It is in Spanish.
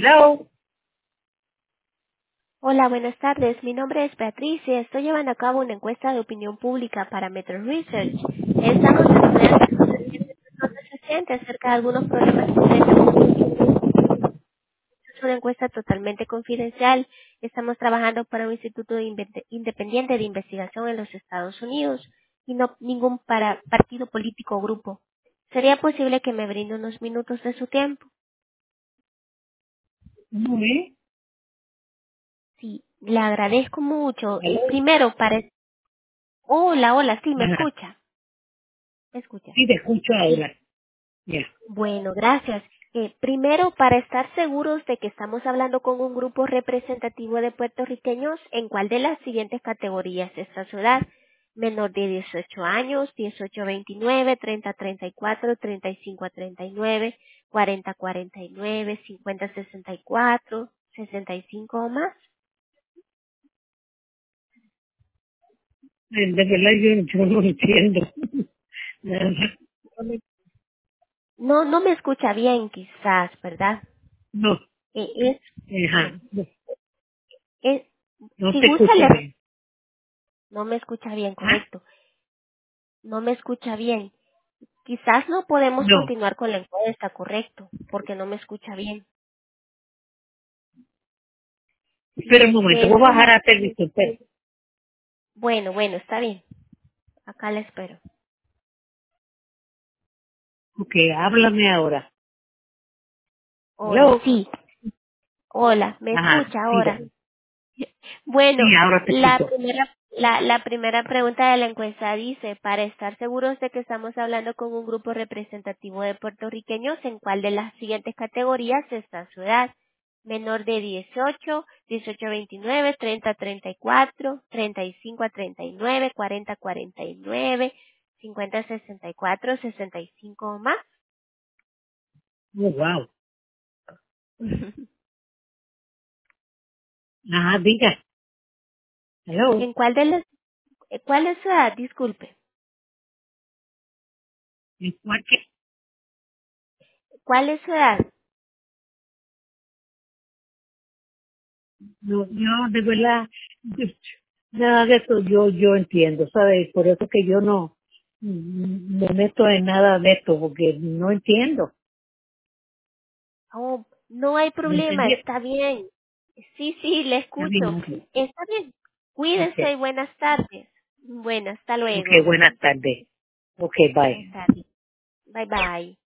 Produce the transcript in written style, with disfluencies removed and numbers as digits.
Hello. Hola, buenas tardes. Mi nombre es Beatriz y estoy llevando a cabo una encuesta de opinión pública para Metro Research. Estamos en reciente acerca de algunos problemas que es una encuesta totalmente confidencial. Estamos trabajando para un instituto independiente de investigación en los Estados Unidos y no ningún partido político o grupo. ¿Sería posible que me brinde unos minutos de su tiempo? Muy bien. Sí, le agradezco mucho. Hello. Primero, Hola, sí, me Ajá. escucha. ¿Me escucha? Sí, te escucho Sí. ahora. Ya. Bueno, gracias. Primero, para estar seguros de que estamos hablando con un grupo representativo de puertorriqueños, ¿en cuál de las siguientes categorías está su edad? Menor de 18 años, 18 a 29, 30 a 34, 35 a 39, 40 a 49, 50 a 64, 65 o más. De verdad yo no entiendo. No me escucha bien, quizás, ¿verdad? No. Eh, es, Ajá. No, es, no si te gusta, escucho bien. no me escucha bien, ¿Ah? correcto. No me escucha bien. Quizás no podemos No. continuar con la encuesta, correcto, porque no me escucha bien. Si Espera un momento, voy a bajar a televisor. Espera. bueno, está bien. Acá la espero. Ok, háblame ahora. Hola, Hello. sí. Hola, ¿me Ajá, escucha ahora? dígame. Sí, Bueno, ahora te escucho. la primera pregunta de la encuesta dice, para estar seguros de que estamos hablando con un grupo representativo de puertorriqueños, ¿en cuál de las siguientes categorías está su edad? Menor de 18, 18 a 29, 30 a 34, 35 a 39, 40 a 49, 50 a 64, 65 o más. Oh, wow. Ajá, diga. Hello. ¿En cuál de las, cuál es su edad? Disculpe. ¿En cuál que? ¿Cuál es su edad? No, yo de verdad, nada de eso yo entiendo, ¿sabes? Por eso que yo no me meto en nada de esto, porque no entiendo. Oh, no hay ¿Me problema, entendí? está bien. Sí, le Está bien, escucho. ok. Está bien. Ok, Cuídese y buenas tardes. Bueno, hasta okay, luego. buenas tardes. Ok, bye. Buenas tardes. Bye bye.